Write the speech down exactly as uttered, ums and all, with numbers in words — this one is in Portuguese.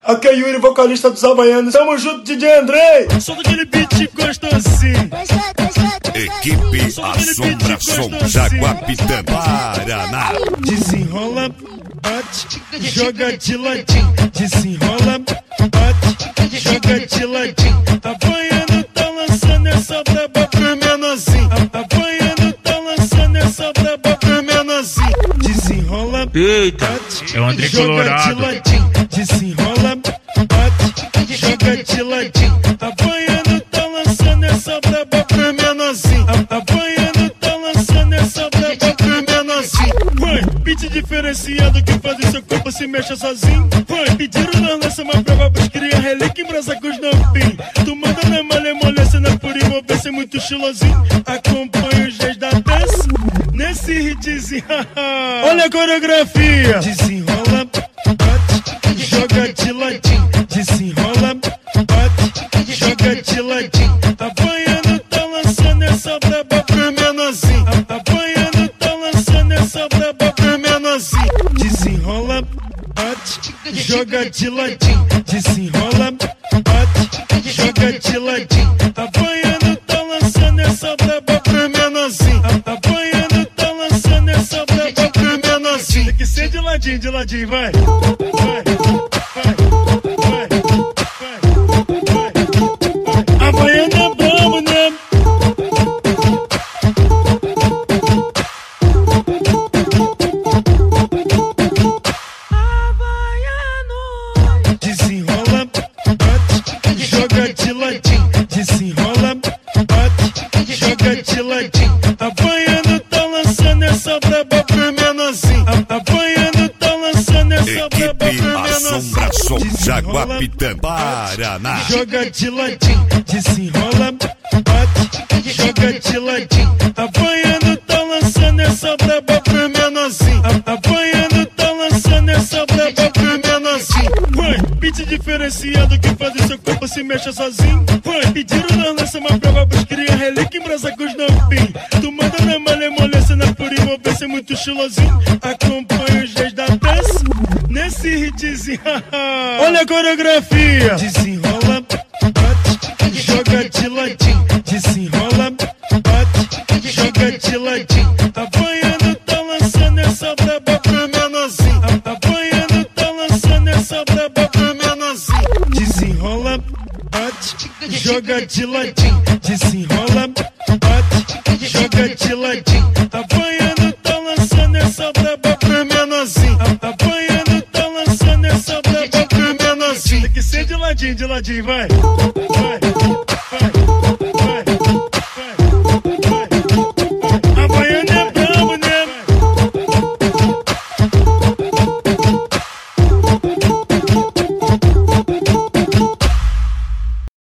Aqui é Yuri, vocalista dos Havaianos. Tamo junto, D J Andrei. Só daquele beat gostosinho. Equipe Assombração Jaguapitã, Paraná. Desenrola, bate, joga de ladinho. Desenrola, bate, joga de ladinho. Havaiano tá lançando essa braba pro menorzinho. Havaiano tá lançando essa braba pro menorzinho. Desenrola, eita, bate, é o André joga Colorado. de ladinho. Desenrola, bate, joga de ladinho. Havaiano tá lançando essa braba pro menorzinho. Havaiano tá lançando essa braba pro menorzinho. Vai, beat diferenciado que faz o seu corpo se mexa sozinho. Vai, pediram na lança uma prova pros cria relíquia em brasa com os novinhos. Tu manda na malemolência, na pura envolvência, muito estilosinho. Acompanha os dias da dança nesse hitzinho. Olha a coreografia. Desenrola, bate, joga de ladinho. Desenrola, bate, joga de ladinho. Havaiano tá lançando essa braba pro menorzinho. Havaiano tá lançando essa braba pro menorzinho. Desenrola, bate, joga de ladinho. Desenrola, bate, joga de ladinho. Havaiano tá lançando essa braba pro menorzinho. Havaiano tá lançando essa braba pro menorzinho. Tem que ser de ladinho, de ladinho, vai. Vai, vai, vai, vai, vai. Havaiano é brabo, né? Desenrola, bate, joga de ladinho. Desenrola, bate, joga de ladinho. Havaiano tá lançando essa braba pro menorzinho. Havaiano tá lançando essa braba Equipe pro menorzinho. Assombração Jaguapitã, Paraná. Joga de ladinho. Desenrola, bate, joga de ladinho. Havaiano tá lançando essa braba pro menorzinho. Havaiano tá lançando essa braba pro menorzinho. Vai, beat diferenciado que faz o seu corpo se mexa sozinho. Vai, pediram na lança uma prova pros cria relíquia em brasa com os novinhos. Tu manda na malemolência, na pura envolvência, muito estilosinho. Acompanha os dias da dança nesse hitzinho. Olha a coreografia. Desenrola, bate, joga de ladinho. Desenrola, bate, joga de ladinho. Havaiano tá lançando essa braba pro menorzinho. Havaiano tá lançando essa braba pro menorzinho. Desenrola, bate, joga de ladinho. Desenrola, bate, joga de ladinho. Havaiano tá lançando essa braba pro menorzinho. Havaiano tá lançando essa braba pro menorzinho. Tem que ser de ladinho, de ladinho, vai. Vai.